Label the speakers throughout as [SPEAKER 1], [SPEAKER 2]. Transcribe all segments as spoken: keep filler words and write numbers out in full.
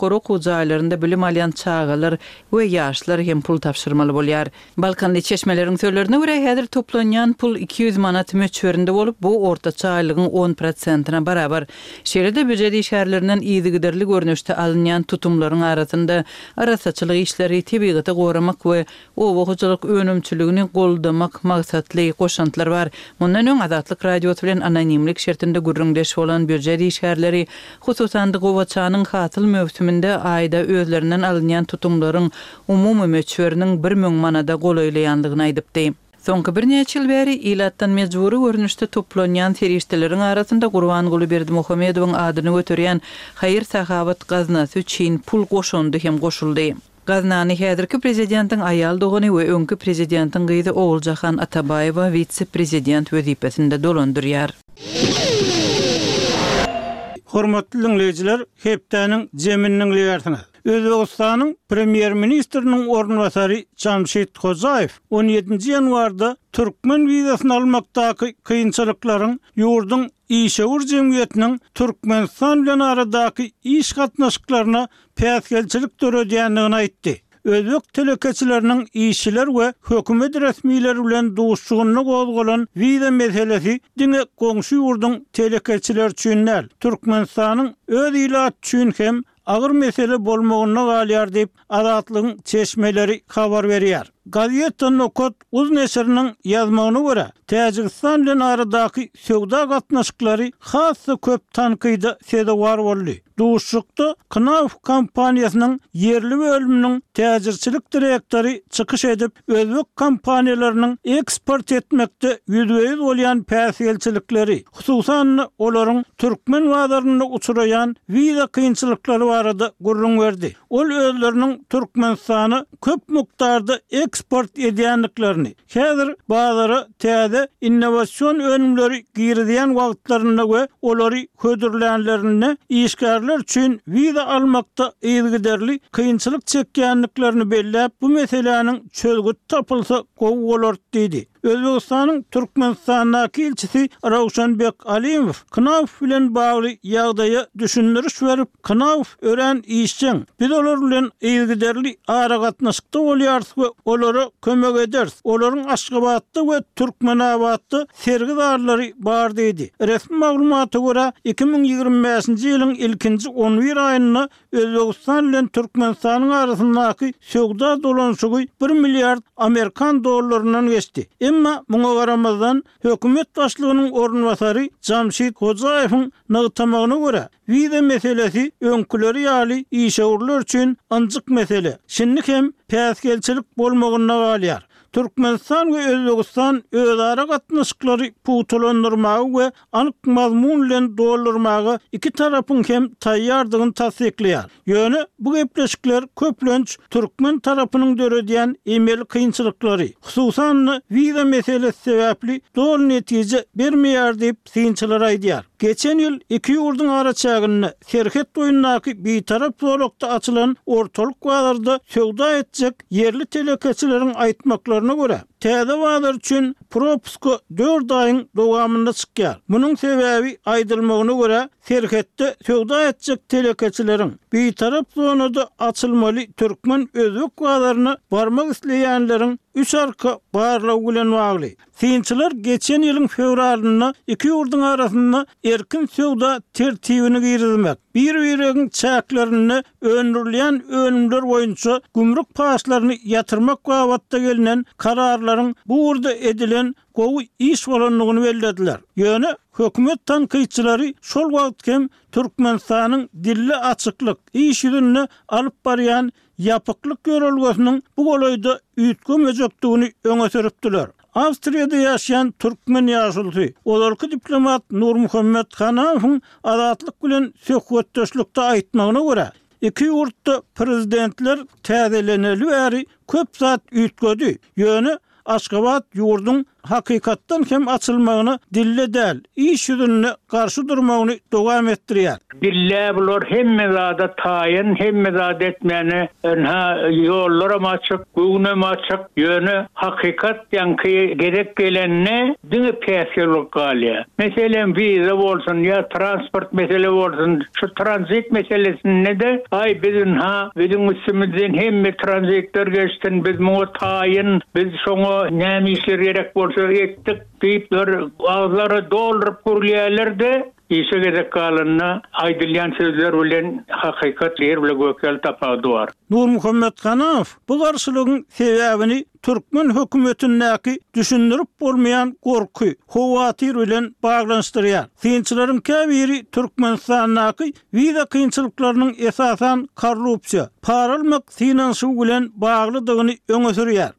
[SPEAKER 1] goruk uzaýlarynda bilim alýan çağalar we ýaşlar hem pul tapşyrmaly bolýar. Balkanly çeşmeleriň söýlerine görä häzir toplanýan pul iki yüz manat möçberinde bolup, bu ortaça aýlygyň on prosentina barabar. Şeýle-de büjet işgärlerinden ýygyderli görnüşde alynýan tutumlaryň arasynda arasaçylyk işleri, tebigaty goramak we owagyjylyk önümçiligini goldamak maksatly goşantylar bar. Mundan öň Azatlyk radiosu bilen anonimlik şertinde gürrüňdeş bolan büjet işgärleri hususan gowaçanyň hatyl mövsüminde aýda özlerinden alynýan tutumlaryň umumy möçberiniň bir müň manada golaýlaýandygyny aýdypdy. Soňky bir neçe ýyl bäri ilatdan mejburi görnüşde toplanýan terişdeleriň arasynda Gurbanguli Berdimuhammedowyň adyny göterýän Haýyr Sahabat gaznasy Çin pul goşundy hem goşuldy. Gaznany häzirki prezidentiň aýal dogany we öňkü prezidentiň gyzy Owuljahan Atabaýewa vitse-prezident wezipesinde dolandyrýar.
[SPEAKER 2] Hormatly dinleýijiler, hepdeniň jeminiň liýersiňiz. Özbegistanyň premier ministriniň ornwasary Jamşit Hojaýew on ýedinji ýanwarda türkmen wizasyny almakdaky kynçylyklaryň ýurdun işewur jemgyýetiniň Türkmenistan bilen aradaky iş gatnaşyklaryna päsgelçilik töredýändigini aýtdy. Özbek telekeçileriniň işçiler we hökümet resmiýetleri bilen duşşugyny gozgolan wiza meselesi diňe goňşy ýurdun telekeçiler üçin näl, Türkmenistanyň öz ilat üçin hem agyr mesele bolmagyna galýar diýip Azatlygyň çeşmeleri habar berýär. Gazeta Nokot uz neşriniň ýazmagyna görä, Täjikistan bilen aradaky söwda gatnaşyklary hassa köp tankyda sedewar boldy. Duşşukda Knauf kompaniýasynyň yerli bölüminiň täjirçilik direktori çykyş edip, özbek kompaniýalarynyň eksport etmekde ýüzde yüz bolýan päsgelçilikleri, hususan olaryň türkmen wadaryna uçuraýan wiza kynçylyklary barada gurrun berdi. Ol özleriniň Türkmenistany köp miktarda eksport edýänliklerini, häzir bazara täze innovasiýon önümleri girdiýän wagtlaryna we olary hödürlänlerini işgärler üçin wiza almakda ýygyderli kynçylyk çekýänliklerini belläp, bu meseleniň çözgüt tapylsa gowy bolar diýdi. Özbegistanyň Türkmenistanyň elçisi Rawşanbek Alimow Knauf bilen bagly ýagdaýa düşündiriş berip, Knauf ören işçiň biz olar bilen ýygyderli ara gatnaşykda bolýarys we olara kömek ederiz. Olaryň Aşgabatda we Türkmenabatda sergidarlary bar diýdi. Resmi maglumaty görä iki ming ýygrimi beşinji ýylyň ilkinji on bir aýyna Özbegistan bilen Türkmenistanyň arasyndaky söwda dolanşygy bir milliard Amerikan dollarynyň geçdi. Emma muňa garamazdan hökümet başlygynyň ornwasary Jamşit Hojaýewiň nagtamagyna görä, wiza meselesi öňküleri ýaly işewurlar üçin anjyk mesele. Şinlik hem päsgelçilik bolmagyna galýar. Türkmenistan we Özbegistan özara gatnaşyklary putulandyrmagy we anyk mazmun bilen doldurmagy iki tarapyň hem taýýardygyny tasdikleýär. Ýöne bu gepleşikler köplenç türkmen tarapynyň döredýän emel kynçylyklary, hususan wiza meselesi sebäpli dol netije bermeýär diýip synçylar aýdýar. Geçen ýyl iki ýurdun araçagyny Serhet boýundaky bir tarap zolukda açylan ortalyk bazarda söwda etjek yerli telekeçileriň aýtmaklaryna görä, täze bazar üçin propuska dört aýyň dowamynda çykýar. Munyň sebäbi aýdylmagyna görä, Serhetde söwda etjek telekeçileriň bir tarap zonada açylmaly türkmen özbek bazaryna barmak isleýänleriň üç arka barlagy bilen bagly. Synçylar geçen ýylyň fevralyna iki ýurdun arasynda erkin söwda tertibini girizmek, bir-biriň çäklerini öndürilýän önümler boýunça gümrük paşlaryny ýatyrmak wagtda gelinen kararlaryň bu ýurda edilen gowy iş bolanlygyny bellediler. Ýöne hökümet tanqyçylary şol wagt hem Türkmenistanyň dilli açyklyk iş ýüzüne alyp barýan ýapyklyk görelgesiniň bu golaýda üýtgemejekdigini öňe süripdiler. Awstriýada ýaşaýan türkmen ýaşulty, olarky diplomat Nurmuhammed Hanawyň Azatlyk bilen söhbetdeşlikde aýtmagyna görä, iki ýurtda prezidentler täzeleneli bäri köp zat üýtgedi. Ýöne Aşgabat ýurdun hakykatdan hem açılmagyny dille däl, iş ýüzüne garşy durmagyny dowam etdirýär.
[SPEAKER 3] Dille bular hemme zada taýyn, hemme zada etmeni, ha ýollara açyk, göwüne açyk, ýöne hakykat ýanky gerek gelenine diňe päsirlik galýar. Meselen viza bolsun ýa transport mesele bolsun, şu transit meselesinde de ay bizim ha bizim üstümizden hemme transitler geçtin, biz muňa taýyn, biz şoňa näme işler gerek bolsa etdik diýipler, ağzlary dolduryp gurulýarlar-da. İşe gerek kalanına aydılyan sözler bilen hakikat yer bile gökel tapadılar.
[SPEAKER 2] Nur Muhammed Kanav bu garşylygyn sebäbini Türkmen hökümetindäki düşündirip bolmayan gorky, howatyr bilen baglanşdyrýar. Kynçylaryň käbiri Türkmenistanyň wiza kynçylyklarynyň esasan korrupsiýa, para almak finansiýa bilen baglydygyny öňe sürýär.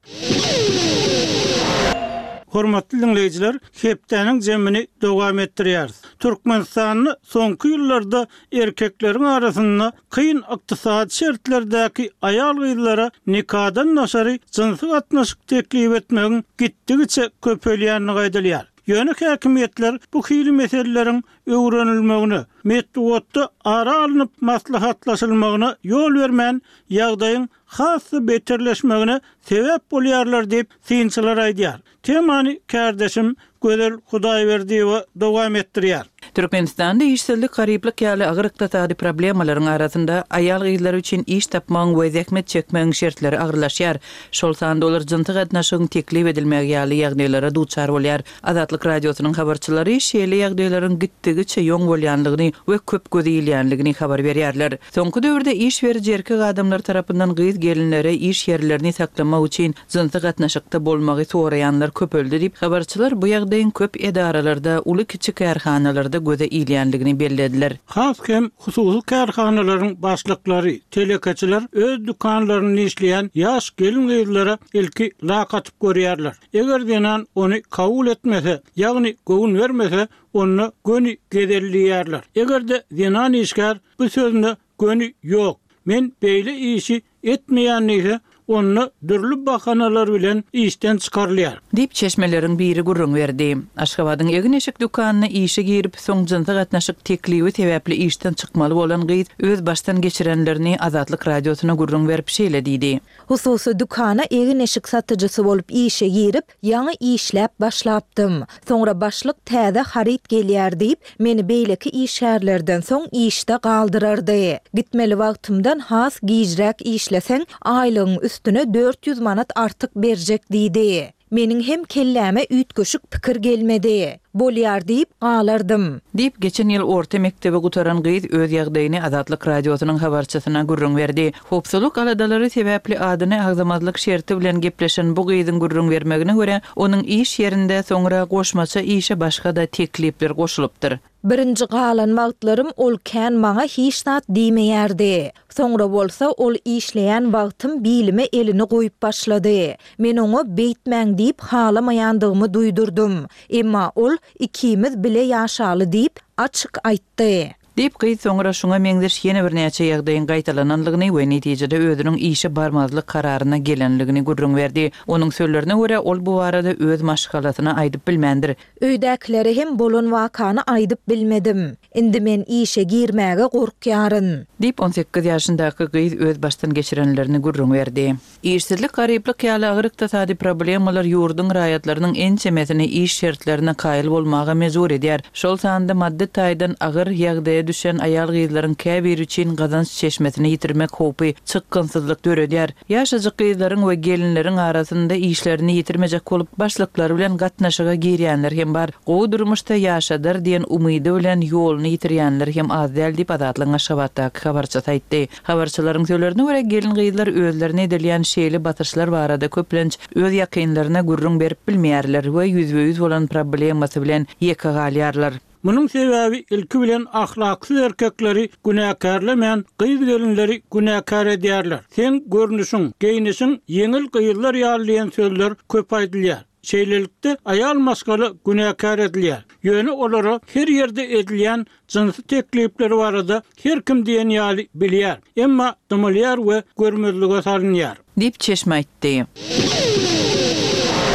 [SPEAKER 2] Hormatly dinleyijiler, hepdeniň jemini dowam etdirýäris. Türkmenistanyň soňky ýyllarda erkekleriň arasynda kyn ykdysady şertlerdäki aýal gyzlara nikadan naşary jinsy gatnaşyk teklip etmegiň gitdigiçe köpelýänini gaýdalýar. Ýöne häkimetler bu hili meseleleriň öwrenilmegini, metodda ara alınıp maslahatlaşylmagyna ýol bermän ýagdaýyň hasy beterleşmegine sebäp bolýarlar diýip synçylar aýdýar. Temany kardeşim Gözel Hudaýberdiýew dowam etdirýär.
[SPEAKER 1] Türkmenistanda işsizlik garyplyk ýaly agyr ykdysady problemalaryň arasynda aýal gyzlar üçin iş tapmagyň we zähmet çekmegiň şertleri agyrlaşýar. Şol sanda olar jinsy gatnaşygyň teklip edilmegi ýaly ýagdaýlara duçar bolýar. Azatlyk radiosynyň habarçylary şeýle ýagdaýlaryň gitdigiçe ýoň bolýanlygyny we köp gözelýänligini habar berýärler. Soňky döwürde iş berýär erkek adamlar tarapyndan gyz gelinlere iş ýerlerini saklamak üçin jinsy gatnaşykda bolmagy soraýanlar köpöldi diýip habarçylar bu ýagdaýyň köp edaralarda, uly kiçik kärhanalarda göze ilýänligini bellädiler.
[SPEAKER 2] Has hem hususy kärhanalaryň başlyklary, telekaçylar öz dukanlaryny işleýän ýaş gelin gyzlara ilki lakatyp görýärler. Eger denan ony kabul etmese, ýagny gowun bermese, onu göni gedelliýärler. Eger de denan işgär bu sözüne göni ýok, men beýle işi etmeýänligi onu dürlü bahanalar bilen işten çıkarlıyar.
[SPEAKER 1] Dip çeşmelerin biri gurrun verdi. Aşgabatyň egin eşik dukanyna işe girip soň jinsy gatnaşyk teklibi sebäpli işten çykmaly bolan gyz öz baştan geçirenlerini Azatlyk radiosyna gurrun berip şeýle diýdi.
[SPEAKER 4] Hususy dukana egin eşik satyjysy bolup işe girip ýaňy işläp başlapdym. Soňra başlyk täze harit gelýär diýip meni beýleki işärlerden soň işde galdyrardy. Gitmeli wagtymdan has gijrak işleseň aýlygyň üstüne dört yüz manat artık berjek diýdi. Meniň hem kelläme üýtgeşik pikir gelmedi. Bolýar diýip galardım.
[SPEAKER 1] Diýip geçen ýyl orta mektebe gutaran gyz öz ýagdaýyny Azatlyk radiosynyň habarçysyna gurrun berdi. Hopsuluk aladalary sebäpli adyny agzamazlyk şerti bilen gepleşen bu gyzyň gurrun bermegine görä onuň iş ýerinde soňra goşmaça işe başga da teklipler goşulypdyr.
[SPEAKER 4] Birinci galan wagtlarym ol kän maňa hiç nat diýmeýärdi. Soňra bolsa ol işleýän wagtym bilime elini goýup başlady. Men oňa beýtmäň diýip halamaýandygymy duýdurdum. Emma ol ikimiz bile ýaşaly diýip açyk aýtdy.
[SPEAKER 1] Dip gyz soňra şuňa meňzeş ýene bir näçe ýagdaýyň gaýtalananlygyny we netijede özüniň işe barmazlyk kararyna gelenligini gurrun berdi. Onuň sözlerine görä ol bu barada öz maşgalatyny aýdyp bilmändir.
[SPEAKER 4] Öýdäkleri hem bolan wakany aýdyp bilmedim. Indi men işe girmäge gorkýaryn.
[SPEAKER 1] Dip on sekiz ýaşyndaky gyz öz baştan geçirenlerini gurrun berdi. İşsizlik garyplyk ýaly agyr ykdysady problemler ýurduň raýatlarynyň en çemesini iş şertlerine kaýyl bolmaga mejbur edýär. Şol sanda maddi taýdan agyr ýagdaýa düşen aýal gyzlaryň käbir üçin gazanç çeşmesini ýitirmek howpy çykgynsyzlyk döredýär. Ýaşajyk gyzlaryň we gelinleriň arasynda işlerini ýitirmejek bolup başlyklary bilen gatnaşyga girýänler hem bar. O durmuşda ýaşadyr diýen umydy bilen ýoluny ýitirýänler hem az däl diýip Azatlyň Aşgabatdaky habarçy aýtdy. Habarçylaryň sözlerine görä gelin gyzlar özlerine edilýän şeýle batyrşlar barada köplenç öz ýakynlaryna gurrun berip bilmeýärler we ýüzbe ýüz bolan problemasy bilen ýeke galýarlar.
[SPEAKER 2] Munun sebäbi ilki bilen ahlaksyz erkekleri günäkärlemän, gyz gelinleri günäkär edýärler. Sen görnüşiň, geýnişiň ýeňil gyýylar ýalyýan sözler köp aýdylýar. Şeýlelikde aýal maskaly günäkär edilýär. Ýöne olara her ýerde edilýän jinsy teklipleri barada her kim diýen ýaly bilýär. Emma dymylýar we görmezlige salynýar.
[SPEAKER 1] Dip çeşme aýtdy.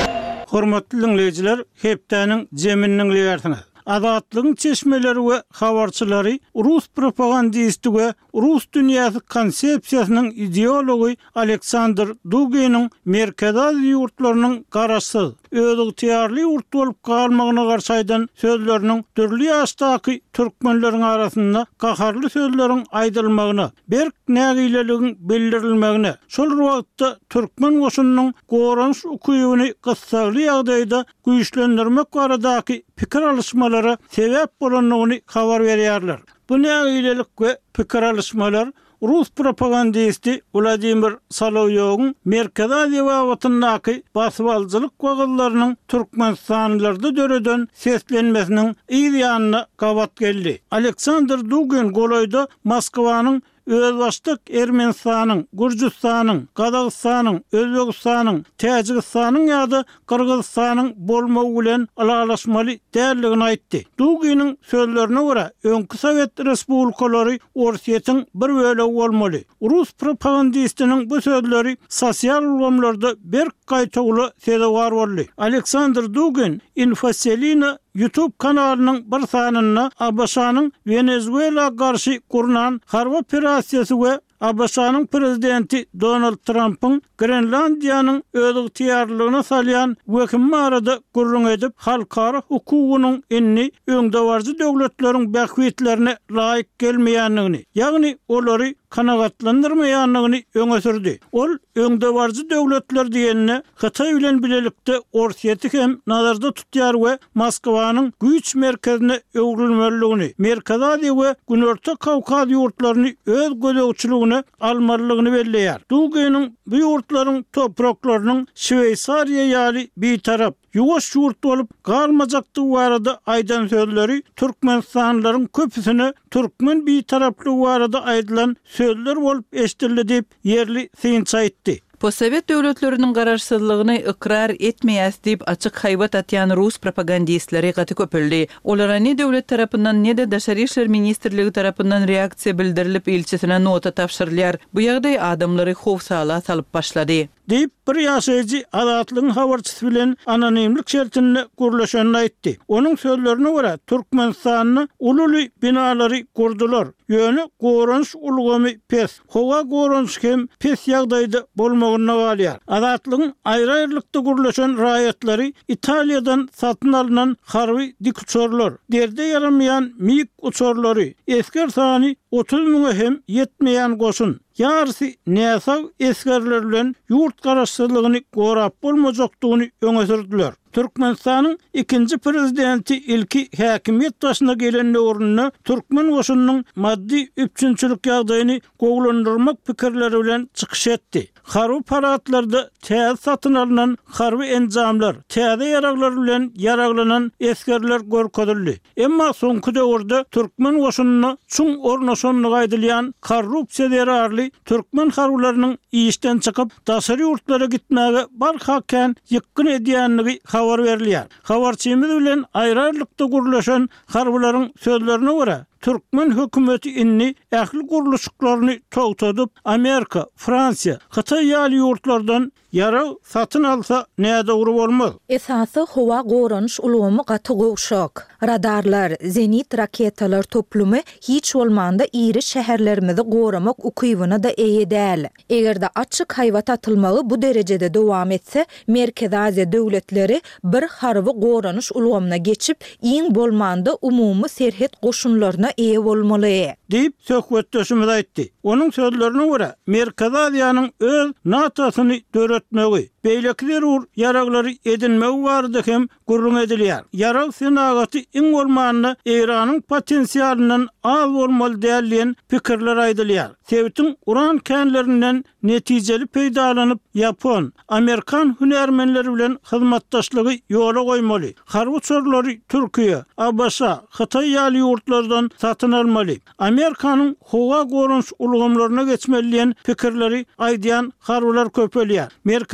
[SPEAKER 2] Hormatly dinleyijiler, hepdäniň jeminiň ýertine. Adatlygyň çeşmeleri we habarçylary Rus propagandisti we Rus dünýäsi konsepsiýasynyň ideology Aleksandr Dugin'in Merkez ýurtlarynyň garaşy, öýdügi tiýarly ýurt bolup galmagyna garşy aýdan sözleriniň türli ýaşdaky türkmenleriň arasynda gaharly sözleriň aýdylmagyna, berk nägileligiň bildirilmegine, şol wagtda türkmen goşunynyň goranç ukuýuny gysgaly ýagdaýda güýçlendirmek baradaky pikir alışmaları sebep bolanyny habar berýärler. Bu nägilelik we pikir alışmalar Rus propagandisti Vladimir Solovyov'un Merkez Aziýa wagtyndaky basbalçylyk wagtlarynyň Türkmenistanlarda döreden seslenmesiniň ýa-ýanyna gabat geldi. Aleksandr Dugin golaýda Moskwanyň Özbaşdyk Ermenistanyň, Gürjistanyň, Gazagystanyň, Özbegistanyň, Täjikistanyň ýa-da Kyrgyzstanyň bolmagy bilen alalaşmaly däldigini aýtdy. Dugin'in sözlerine görä, öňkü Sowet respublikalary Orsiýetyň bir bölegi bolmaly. Rus propagandistiniň bu sözleri sosial ulgamlarda bir gaýtagly sebäp boldy. Aleksandr Dugin Infoselina YouTube kanalynyň bir sanyna A B S-nyň Venezuela garşy kurunan harba operasiýasy we A B S-nyň prezidenti Donald Trump'ın Grenlandiýanyň öýdügi tiýarlygyna salýan wekimi arada gurrun edip halkara hukugynyň inni öňde barjy döwletleriň bähwitlerine laýyk gelmeýänligini, ýagny olary kanagatlandyrmaýanlygyny öňe sürdi. Ol öňde barjy döwletler diýenine Hytaý bilen bilelikde Orsiýety hem nazarda tutýar we Moskwanyň güýç merkezine öwrilmeligini, Merkez Aziýa we Günorta Kawkaz ýurtlaryny öz gözegçiligine almalygyny belleýär. Dugin'in bu ýurtlaryň topraklarynyň Şweýsariýa ýaly bir tarap ýuwaş ýurt bolup galmajakdygy barada aýdan sözleri Türkmenistanlaryň köpüsine türkmen bir taraply barada aýdylan sözler bolup eşdildi diýip yerli synç aýtdy.
[SPEAKER 1] Possovet döwletleriniň garaşsyzlygyny ikrar etmeýäs diýip açyk haýbat atýan Rus propagandistleri gaty köpeldi. Olara ne döwlet tarapyndan ne de Daşary işler ministrligi tarapyndan reaksiýa bildirilip elçisine nota tapşyrylýar. Bu ýagdaý adamlary howsala salyp başlady.
[SPEAKER 2] Deyip bir ýaşaýjy adatlygyň habarçysy bilen anonimlik şertinde gurlaşanyny aýtdy. Onuň sözlerine görä Türkmenistanyň ululy binalary kurdular. Ýöne goranç ulgamy pes. Howa goranç hem pes ýagdaýda bolmagyna galýar. Adatlygyň aýry-aýrylykda gurlaşan raýatlary Italiýadan satyn alynan harby dik uçorlar, derde yaramayan mig uçorlary, esker sany otuz miňe hem yetmeýän goşun. Yarısı näsaw eskerler bilen ýurt garaşsyzlygyny gorap bolmajakdygyny öňe sürdiler. Türkmenistanyň ikinji prezidenti ilki häkimiýet başyna gelende ornuny türkmen goşunynyň maddi üçinçilik ýagdaýyny gowlandyrmak pikirleri bilen çykyş etdi. Harby paratlarda täze satyn alynan harby enjamlar, täze ýaraglar bilen ýaraglanan eskerler görkezildi. Emma soňky döwürde türkmen goşunyny çuň ornaşanlygy aýdylýan korrupsiýa derarly türkmen harbylarynyň işden çykyp daşary ýurtlara gitmäge barhaken ýykyn edýänligi habar berilýär. Habarçymyz bilen aýry-aýrylykda gurlaşan harbylaryň sözlerine görä Türkmen hökümeti inni ähli guruluşyklaryny togtadyp Amerika, Fransiýa, Hytaý ýaly ýurtlardan ýara satyn alsa näde urup bolmaz.
[SPEAKER 4] Esasy howa goranç ulgamy gaty gowşak. Radarlar, zenit raketalar toplumy hiç bolmanda iri şäherlerimizi goramak ukybyna da eýedäl. Egerde açyk haýbat atylmagy bu derejede dowam etse, Merkez Aziýa döwletleri bir harby goranç ulgamyna geçip iň bolmanda umumy serhet goşunlaryna eýe bolmaly
[SPEAKER 2] diýip söhbetdeşimiz aýtdy. Onuň sözlerine görä Merkez Aziýanyň öz natasyny döretmegi, beýlekler ur ýaraglary edinmegi barada hem gurrun edilýär. Ýarag senagaty iň bolmanyna Iranyň potensiýalynyň az bolmaly däldiýen pikirler aýdylýar. Sewitiň uran känlerinden netijeli peýdalanyp Yapon, Amerikan hünärmenleri bilen hyzmatdaşlygy ýola goýmaly. Harby çorlary Türkiýe, A B S, Hytaý ýaly ýurtlardan satyn almaly. Amerikanyň howa goranç ulgamlaryna geçmeli diýen pikirleri aýdýan harbylar köpelýär. Merkez Aziýa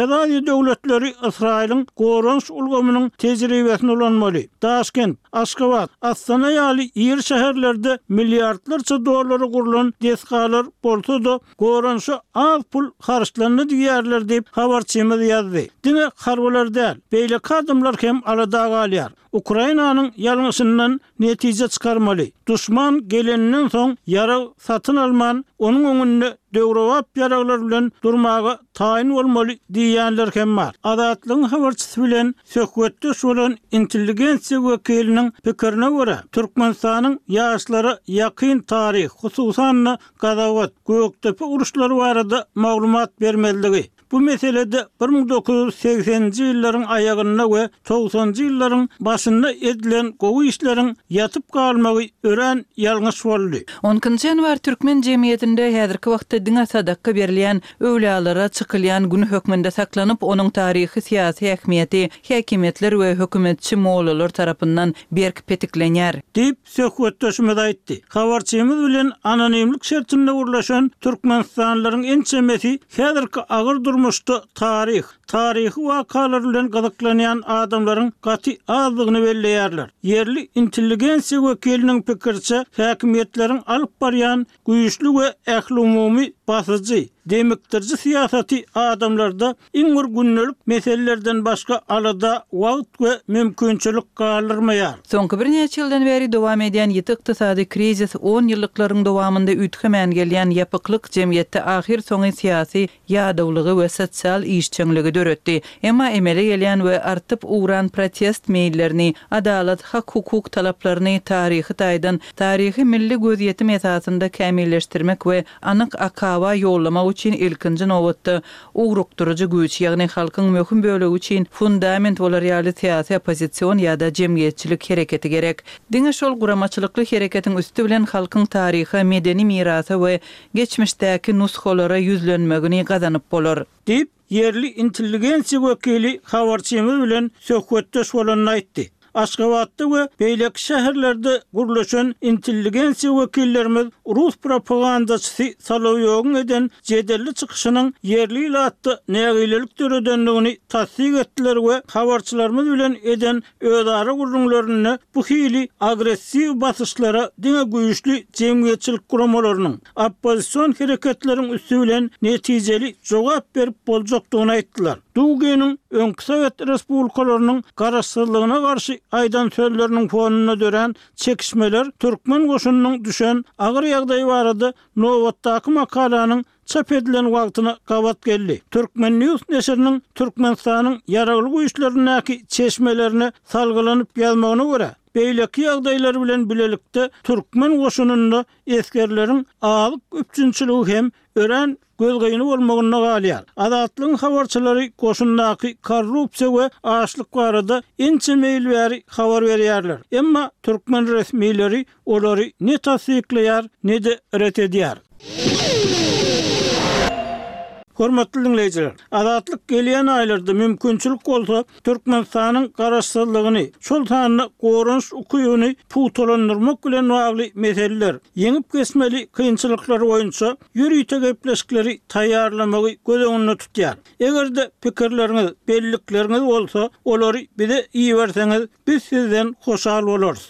[SPEAKER 2] Birleşdi Döwletleri Israil'in Goranş ulgamynyň tejribesini ulanmaly. Daşkent, Aşgabat, Astana ýaly ýer şäherlerde milliardlarça dollary gurulan deskalar bolsa-da Goranşa az pul harçlandy diýerler diýip habarçymyz ýazdy. Diňe harbalar däl, beýle kadymlar hem alada galýar. Ukrainanyň ýalňyşyndan netije çykarmaly. Duşman gelenden soň ýara satyn alman, onuň öňünde döwrewap ýaraglar bilen durmagy taýin bolmaly diýenler hem bar. Adatlyň habarçysy bilen söhbetde bolan intelligensiýa wekiliniň pikirine görä, Türkmenistanyň ýaşlary ýakyn taryh, hususan Gazawat, Göktepe uruşlary barada maglumat bermediligi. Bu meselede bir ming dokuz yüz seksenji ýyllaryň aýagyna we togsanjy ýyllaryň başynda edilen gowy işleriň ýatyp galmagy ören ýalňyş boldy.
[SPEAKER 1] onunçy ýanwar türkmen jemgyýetinde häzirki wagtda diňe sadaka berilýän öwlalara çykylýan gün hökmünde saklanyp, onuň taryhy, syýasy ähmiýeti häkimetler we hökümetçi mollalar tarapyndan berk petiklenýär
[SPEAKER 2] diýip söhbetdeşimiz aýtdy. Habarçymyz bilen anonimlik şertinde urlaşan türkmenistanlylaryň ençemesi häzirki agyr durmuşda tarih, tarihi wakalar bilen gazaklanýan adamlaryň gaty azlygyny belleýärler. Yerli intelligensiýa wekiliniň pikirçe, häkimetleriň alyp barýan güýçlü we ähli umumy basyjy, demiktirji siýasaty adamlarda iňir günnelik meselelerden başga alada wagt we mümkinçilik galyrmaýar.
[SPEAKER 1] Soňky bir neçe ýyldan beri dowam edýän ýeti ykdysady krizis on ýyllyklaryň dowamynda ütgemän gelýän ýapyklyk jemgyýetde ahir soňy syýasy ýadawlygy we sosial işçiňligi döretdi. Emma emele gelýän we artyp uğran protest meýillerini, adalat, hak hukuk talaplaryny taryhy taýdan, taryhy milli gözýetim esasynda kämilleşdirmek we anyk akawa ýollamak üçin ilkinji nowatda ugrukdurucu güýç, ýagny halkyň möhüm bölegi üçin fundament bolar ýaly syýasy opozisiýon ýa-da jemgyýetçilik hereketi gerek. Diňe şol guramaçylykly hereketiň üstü bilen halkyň taryhy, medeni mirasy we geçmişdäki nusxalara ýüzlenmegini gazanyp bolar
[SPEAKER 2] diýip yerli intelligensiýa wekili habarçymyz bilen söhbetdeş bolanyny aýtdy. Aşgabatda we beýleki şäherlerde gurulşan intelligensiýa wekillerimiz Rus propagandaçysy Solowyň eden jedelli çykyşynyň yerli ýatda nägilelik töredenligini tasdik etdiler we habarçylarymyz bilen eden öýdary gurulmaklaryny bu hili agressiw basyşlara diňe güýçli jemgyýetçilik guramalarynyň oppozisiýon hereketleriň üstü bilen netijeli jogap berip boljakdygyny aýtdylar. Dugeniň öňkü Sowet respublikalarynyň garaşsyzlygyna garşy aýdan sözleriniň fonuna dören çekişmeler türkmen goşunynyň düşen agyr ýagdaý barada Nowatdaky makalanyň çap edilen wagtyna gabat geldi. Türkmen News neşriniň Türkmenistanyň ýaragly güýçlerindäki çeşmelerini salgylanyp ýazmagyna görä, beýleki ýagdaýlar bilen bilelikde türkmen goşununda eskerleriň alyk üçinçiligi hem ören gözgäýini bolmagyna galýar. Adatlyň habarçylary goşundaky korrupsiýa we açlyk barada ençe meýil bäri habar berýärler. Emma türkmen resmiýetleri olary ne tasdikleýär, ne de ret edýär. Hormatly dinleyijiler, adatlyk gelýän aýlarda mümkinçilik bolsa Türkmenistanyň garaşsyzlygyny, şol sanyny goranç ukuýuny putolandyrmak bilen bagly meseleler, yeňip kesmeli kynçylyklar boýunça ýürüýte gepleşikleri taýýarlamagy göz tutýar. Egerde pikirleriňiz, bellikleriniz bolsa, olary bize iyi berseňiz, biz sizden hoşal bolarys.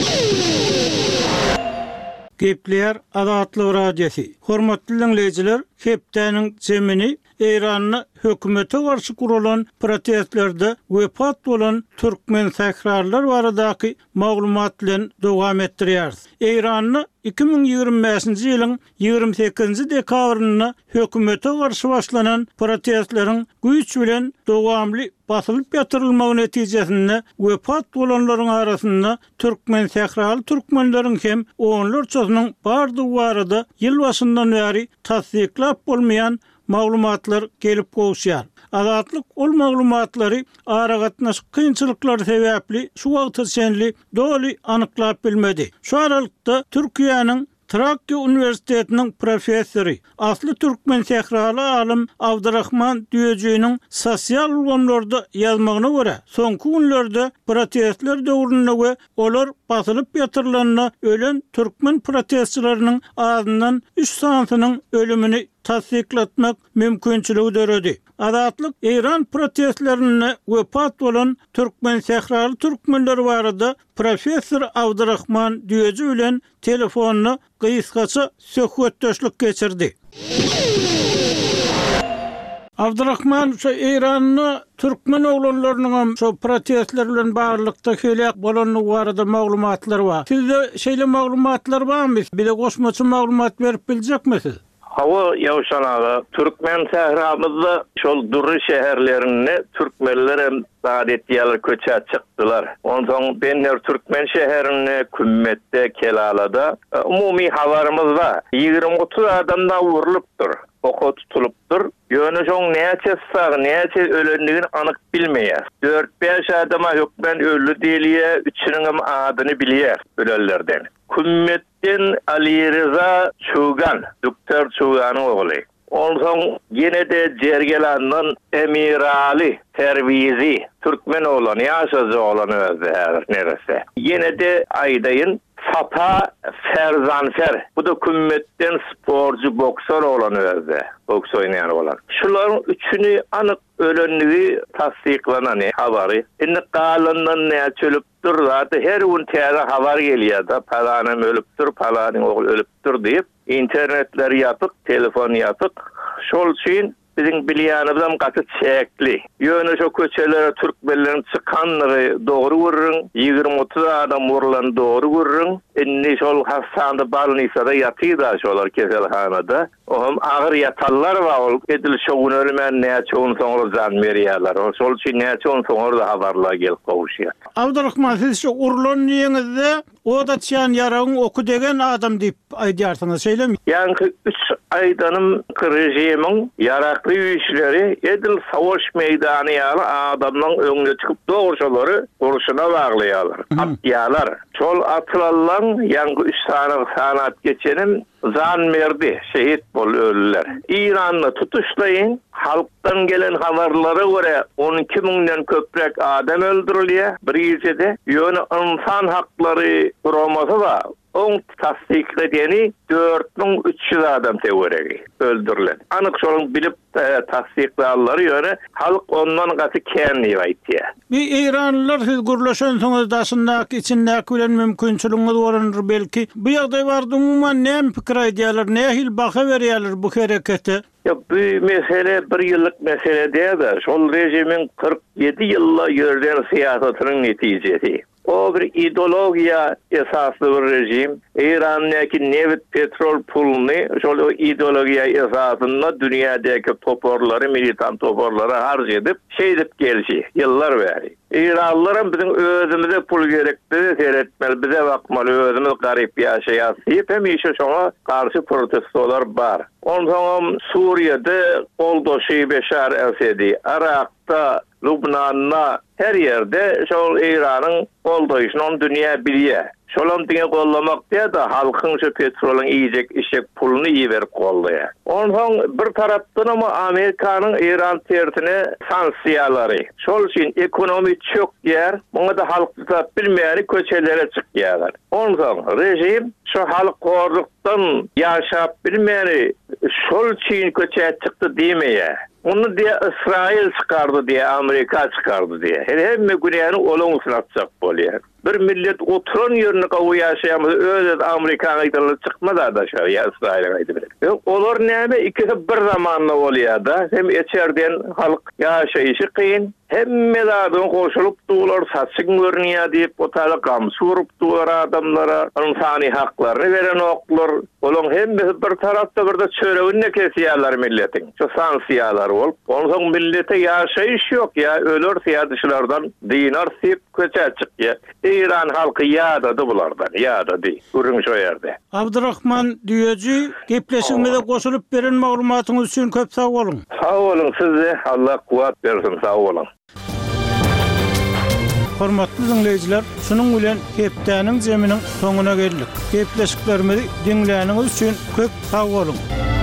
[SPEAKER 2] Gepler Adatly radiosi. Hormatly dinleyijiler, hepdeniň jemini Eýranyň hökümete garşy kurulan protestlerde wepat bolan türkmen sahrarlar baradaky maglumat bilen dowam etdirýär. Eýranyň iki ming ýygrimi beşinji ýylyň ýygrimi sekizinji dekabryna hökümete garşy başlanan protestleriň güýç bilen dowamly basylyp ýatyrylmagy netijesinde wepat bolanlaryň arasynda türkmen sahrarly türkmenleriň hem onlarçasynyň bardygy barada ýyl başyndan bäri tasdiklap bolmaýan maglumatlar gelip gowşýar. Adatlyk ol maglumatlary aragatnaşyk kynçylyklar sebäpli şu wagtda senli doly anyklap bilmedi. Şu aralykda Türkiýanyň Trakya Üniversitetiniň professory, asly türkmen sähraly alim Abdurrahman Düýejiňiň sosial ulgamlarda ýazmagyna görä, soňky günlerde protestler döwründe we olar basylyp ýatyrylanyna ölen türkmen protestçilarynyň azyndan üç sanatynyň ölümini tasdiklatmak mümkinçiligi döredi. Azatlyk İran protestlerine wepat bolan Türkmen sehraly türkmenleri barada professor Abdurrahman Düýeci bilen telefonyny gysgaça söhbetdeşlik geçirdi. Abdurrahman, şu İran'ı Türkmen oğlanlarının şu protestler bilen bağlılıkta helak bolanlygy barada maglumatlar var. Sizde şeýle maglumatlar barmy? Bir de goşmaçy maglumat berip biljekmisiz?
[SPEAKER 5] Hawa ýawşanaga Türkmen sähramyzda şol durry şäherlerine Türkmenler hem saadet ýaly köçä çykdylar. Ondan benler Türkmen şäherine kümmetde Kelalada umumy habarymyzda ýygrimi otuz adamdan wurulupdyr. Oko tutulupdyr. Ýöne şoň näçe sag, näçe ölendigini anyk bilmeýär. dört beş adama hökmen öldü diýilýär, üçüniň adyny bilýär ölenlerden. Kümmetden Ali Reza Çugan, doktor Çuganyň ogly. Ondan yine de Cergelan'dan Emirali Tervizi, Türkmen olan, yaşazı olan özde her neresi. Yine de Ayday'ın Sapa Ferzanfer, bu da kümmetten sporcu boksör olan özde, boks oynayan olan. Şuların üçünü anık ölenliği tasdiklanan habari. Indi qalandan ne çölüptür zaten her gün teyze haber geliyor da palanım ölüptür, palanın oğul ölüptür deyip internetler yapıp, telefon yapıp, şol için bizim bilýänibizem gaty çekli. Ýöne şo köçelere türkmenlerin çykanlygy dogry görürüň, ýygrimi otuz adam vurulan dogry görürüň. Indi şol hastanda balnisada ýatyda şolar keselhanada. Ohm agyr ýatallar bar, ol edil şogun ölmän näçe on soňra jan berýärler. Şol üçin näçe on soňra habarlar gelip gowuşýar.
[SPEAKER 2] Abdurrahman, siz şu urulan ýeňizde o da çyan yaragyň oku degen adam diýip aýdýarsyňyz, şeýlemi?
[SPEAKER 5] Ýa-ni üç aýdanım rejimiň yarakly güýçleri edil savaş meýdany ýaly adamlaryň öňüne çykyp dogurşalary guruşuna baglaýarlar. Atýarlar. Şol atylanlar ýa-ni üç sany sanat geçenim zan merdi, şehit bol ölüler. İran'ı tutuşlayın, halktan gelen haberlere göre on iki binden köprek adam öldürülüyor. Bir gecede yönü insan hakları kuruması da on tasdiklediğini dört bin üç yüz adam teoregi öldürülen. Anık şolun bilip e, tasdiklayanları yönü halk ondan katı kendi aytiye.
[SPEAKER 2] Bir İranlılar siz gurlaşansınız daşındak içindeki bilen mümkünçülüğünüz oranır belki. Bu ýagdaý barda umuman näme pikir aýdýarlar, näme hil baha berýärler bu herekete?
[SPEAKER 5] Ya bu mesele bir yıllık mesele değil de şol rejimin kırk yedi yılla yürüyen siyasetinin neticesi. O bir ideologiya esaslı bir rejim. İran'daki neft petrol pulunu şol o ideologiya esasında dünyadaki toporları, militan toporları harc edip şey edip gelişi yıllar veri. İranlıların bizim özümüze pul gerektiğini seyretmeli, bize bakmalı, özümüz garip yaşayas deyip hem işe şuna karşı protestolar var. Ondan Suriye'de oldu şey Beşar Esedi, Irak'ta, Lübnan'da her yerde şol İran'ın oldu işini on dünya biliyor. Şolam diňe gollamak diýe de halkyň şu petrolun iyicek işek pulunu iyi verip gollaya. Ondan bir tarapdan ama Amerikanyň İran tertine sanksiýalary. Şol üçin ekonomi çok ýer, muňa da halk tutup bilmeýäri köçelere çykýarlar. Ondan rejim şu halk gorlukdan ýaşap bilmeýäri şol üçin köçe çykdy diýmeýär. Onu diye İsrail çıkardı diye, Amerika çıkardı diye. Hem güneyini olumsuz atacak bolýar. Bir millet oturan yerine kavu yaşayamaz, öyle Amerika'na gidilir çıkmadı adaşlar ya İsrail'e gidilir. Olur näme ikisi bir zamanla oluyor da, hem içeriden halk yaşayışı kıyın, hem medadın koşulup duğular saçın görünüyor deyip otala kamsı vurup duğular adamlara insani haklarını veren oklar. Olun hem bir tarafta burada çöreğini kesiyarlar milletin. Şu sansiyalar ol. Onun millete yaşayış yok ya. Ölür siyadışlardan dinar sip köçe çık ya. İran halkı yağdadı bulardan. Yağdadı. Durun şu yerde.
[SPEAKER 2] Abdurrahman Düýeci, gepleşigimize goşulyp beren maglumatyňyz üçin köp sag bolun.
[SPEAKER 5] Sag bolun size. Allah kuwat bersin. Sag bolun.
[SPEAKER 2] Hormatly dinleýijiler, şunun bilen hepdäniň jeminiň soňuna geldik. Gepleşiklerimizi dinläniňiz üçin köp sag bolun.